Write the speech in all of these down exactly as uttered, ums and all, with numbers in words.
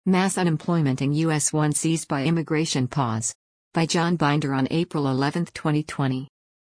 Mass unemployment in U S one seized by immigration pause. By John Binder on April eleventh, twenty twenty.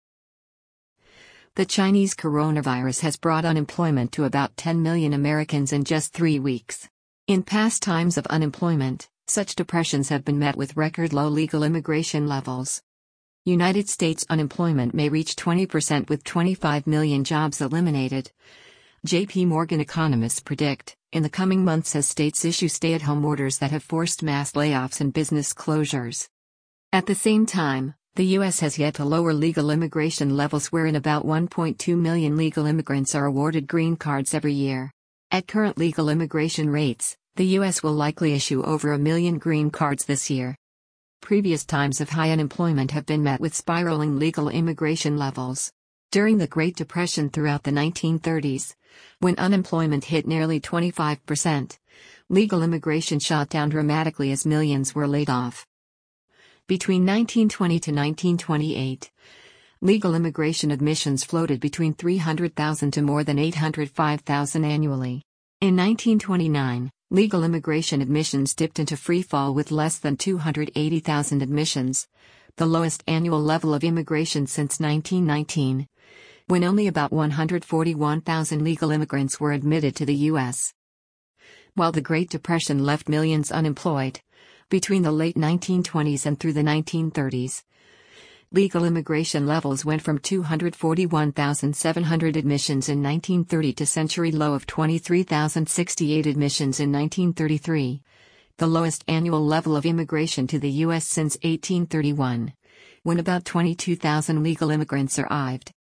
The Chinese coronavirus has brought unemployment to about ten million Americans in just three weeks. In past times of unemployment, such depressions have been met with record low legal immigration levels. United States unemployment may reach twenty percent with twenty-five million jobs eliminated. J P Morgan economists predict, in the coming months as states issue stay-at-home orders that have forced mass layoffs and business closures. At the same time, the U S has yet to lower legal immigration levels wherein about one point two million legal immigrants are awarded green cards every year. At current legal immigration rates, the U S will likely issue over a million green cards this year. Previous times of high unemployment have been met with spiraling legal immigration levels. During the Great Depression throughout the nineteen thirties, when unemployment hit nearly twenty-five percent, legal immigration shot down dramatically as millions were laid off. Between nineteen twenty to nineteen twenty-eight, legal immigration admissions floated between three hundred thousand to more than eight hundred five thousand annually. In nineteen twenty-nine, legal immigration admissions dipped into free fall with less than two hundred eighty thousand admissions, the lowest annual level of immigration since nineteen nineteen, when only about one hundred forty-one thousand legal immigrants were admitted to the U S. While the Great Depression left millions unemployed, between the late nineteen twenties and through the nineteen thirties, legal immigration levels went from two hundred forty-one thousand seven hundred admissions in nineteen thirty to century low of twenty-three thousand sixty-eight admissions in nineteen thirty-three, the lowest annual level of immigration to the U S since eighteen thirty-one, when about twenty-two thousand legal immigrants arrived.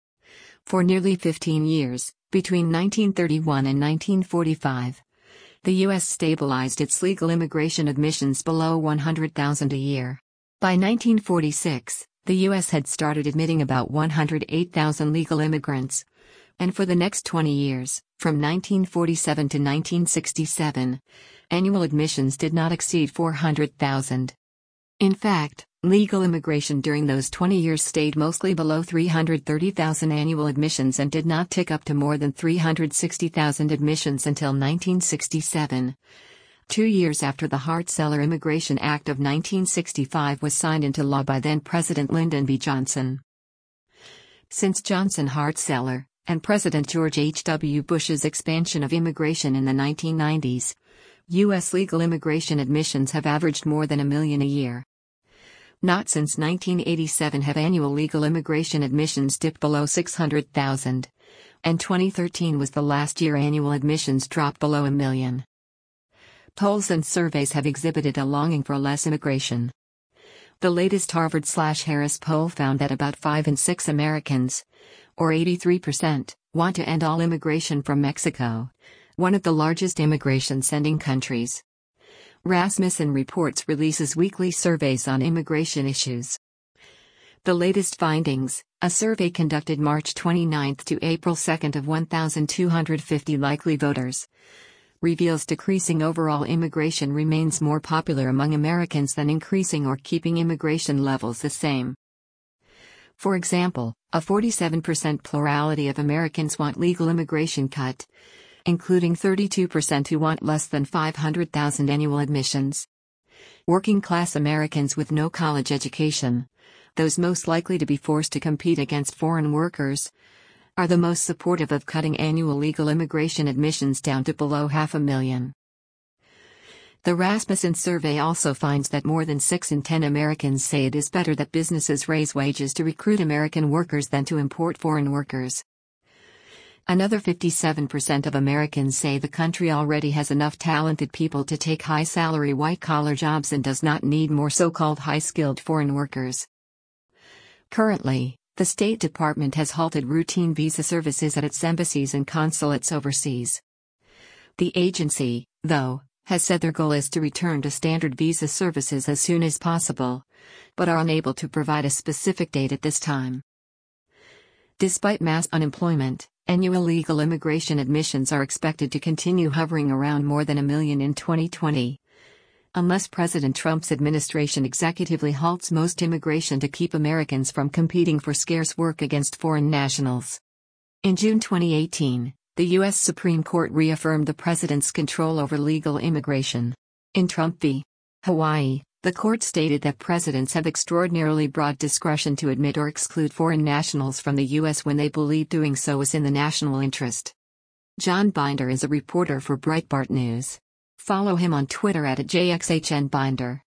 For nearly fifteen years, between nineteen thirty-one and nineteen forty-five, the U S stabilized its legal immigration admissions below one hundred thousand a year. By nineteen forty-six, the U S had started admitting about one hundred eight thousand legal immigrants, and for the next twenty years, from nineteen forty-seven to nineteen sixty-seven, annual admissions did not exceed four hundred thousand. In fact, legal immigration during those twenty years stayed mostly below three hundred thirty thousand annual admissions and did not tick up to more than three hundred sixty thousand admissions until nineteen sixty-seven, two years after the Hart-Celler Immigration Act of nineteen sixty-five was signed into law by then-President Lyndon B. Johnson. Since Johnson Hart-Celler, and President George H W Bush's expansion of immigration in the nineteen nineties, U S legal immigration admissions have averaged more than a million a year. Not since nineteen eighty-seven have annual legal immigration admissions dipped below six hundred thousand, and twenty thirteen was the last year annual admissions dropped below a million. Polls and surveys have exhibited a longing for less immigration. The latest Harvard-Harris poll found that about five in six Americans, or eighty-three percent, want to end all immigration from Mexico, one of the largest immigration-sending countries. Rasmussen Reports releases weekly surveys on immigration issues. The latest findings, a survey conducted March twenty-ninth to April second of one thousand two hundred fifty likely voters, reveals decreasing overall immigration remains more popular among Americans than increasing or keeping immigration levels the same. For example, a forty-seven percent plurality of Americans want legal immigration cut, including thirty-two percent who want less than five hundred thousand annual admissions. Working-class Americans with no college education, those most likely to be forced to compete against foreign workers, are the most supportive of cutting annual legal immigration admissions down to below half a million. The Rasmussen survey also finds that more than six in ten Americans say it is better that businesses raise wages to recruit American workers than to import foreign workers. Another fifty-seven percent of Americans say the country already has enough talented people to take high-salary white-collar jobs and does not need more so-called high-skilled foreign workers. Currently, the State Department has halted routine visa services at its embassies and consulates overseas. The agency, though, has said their goal is to return to standard visa services as soon as possible, but are unable to provide a specific date at this time. Despite mass unemployment, annual legal immigration admissions are expected to continue hovering around more than a million in twenty twenty, unless President Trump's administration executively halts most immigration to keep Americans from competing for scarce work against foreign nationals. In June twenty eighteen, the U S Supreme Court reaffirmed the president's control over legal immigration. In Trump v. Hawaii, the court stated that presidents have extraordinarily broad discretion to admit or exclude foreign nationals from the U S when they believe doing so is in the national interest. John Binder is a reporter for Breitbart News. Follow him on Twitter at J X H N Binder.